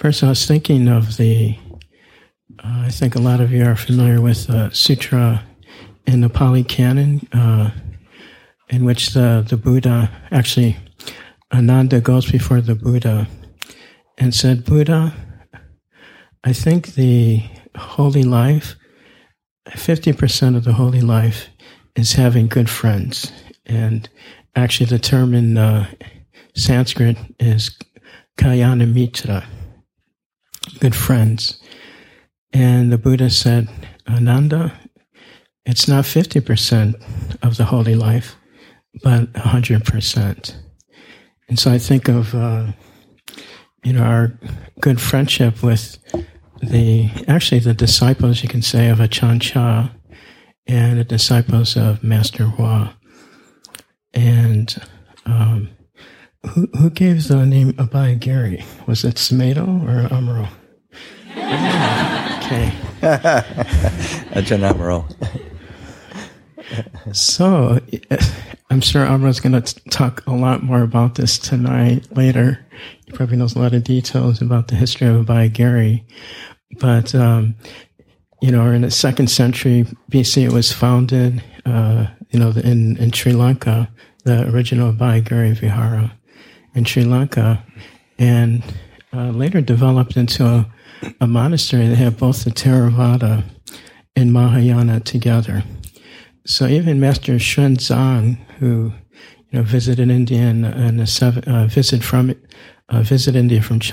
course, I was thinking of I think a lot of you are familiar with Sutra in the Pali Canon, in which the Buddha, actually, Ananda goes before the Buddha and said, Buddha, I think the holy life, 50% of the holy life is having good friends. And actually the term in Sanskrit is Kalyana Mitra, good friends. And the Buddha said, Ananda, it's not 50% of the holy life, but 100%. And so I think of, our good friendship with the disciples, you can say, of Ajahn Chah and the disciples of Master Hua. And who gave the name Abhayagiri? Was it Smedo or Amaro? Okay. Ajahn Amaro. So, I'm sure Amro's going to talk a lot more about this tonight, later. He probably knows a lot of details about the history of Abhayagiri. But, in the 2nd century BC, it was founded, in Sri Lanka, the original Abhayagiri Vihara in Sri Lanka, and later developed into a monastery that had both the Theravada and Mahayana together. So even Master Xuanzang, who visited India visited India from